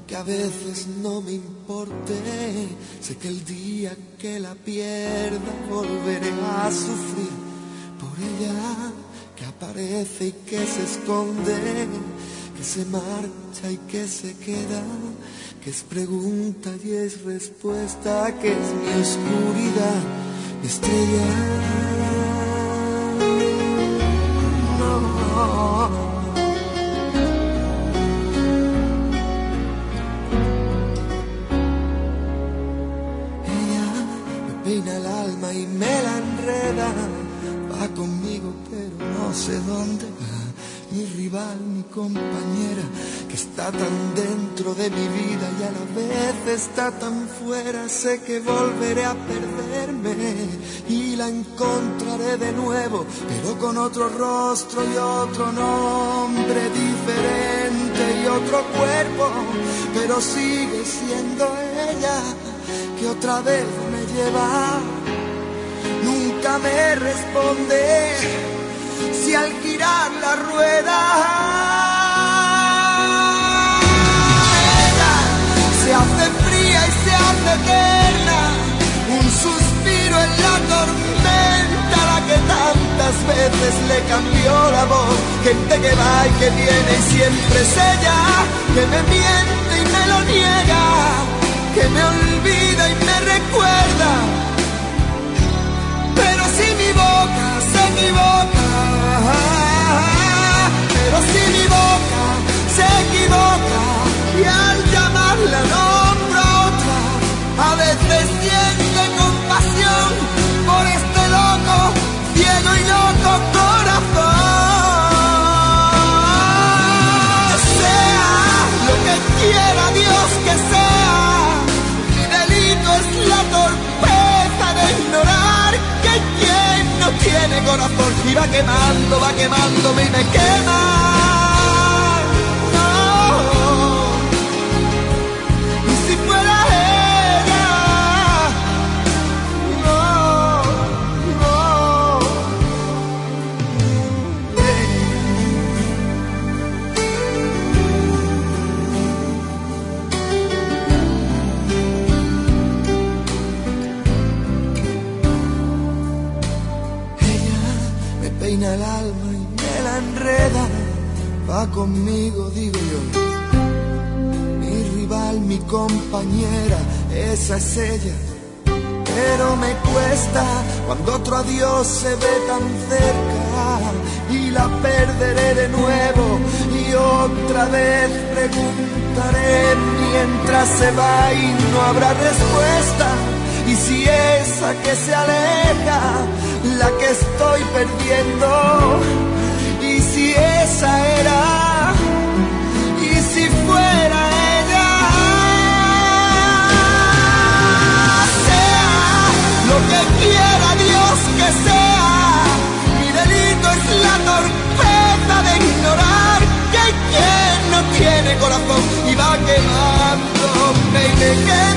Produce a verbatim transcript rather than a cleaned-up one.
que a veces no me importe. Sé que el día que la pierda volveré a sufrir por ella, que aparece y que se esconde, que se marcha y que se queda, que es pregunta y es respuesta, que es mi oscuridad, mi estrella. No, no. Peina el alma y me la enreda, va conmigo pero no sé dónde va. Mi rival, mi compañera, que está tan dentro de mi vida y a la vez está tan fuera. Sé que volveré a perderme y la encontraré de nuevo, pero con otro rostro y otro nombre diferente y otro cuerpo, pero sigue siendo ella que otra vez me lleva. Nunca me responde si al girar la rueda ella se hace fría y se hace eterna, un suspiro en la tormenta, la que tantas veces le cambió la voz. Gente que va y que viene y siempre es ella, que me miente y me lo niega, que me olvida y me recuerda. Pero si mi boca se equivoca, pero si mi boca se equivoca y al llamarla nombra otra, a veces siente compasión por este loco, ciego y loco corazón. Sea lo que quiera Dios que sea, es la torpeza de ignorar que quien no tiene corazón y va quemando, va quemándome y me quema. No. Y si fuera ella, no, no. Hey. Peina el alma y me la enreda, va conmigo, digo yo. Mi rival, mi compañera, esa es ella. Pero me cuesta cuando otro adiós se ve tan cerca y la perderé de nuevo y otra vez preguntaré mientras se va y no habrá respuesta. Y si esa que se aleja, la que estoy perdiendo, y si esa era, y si fuera ella, sea lo que quiera Dios que sea, mi delito es la torpeza de ignorar que quien no tiene corazón y va quemándome y me quema.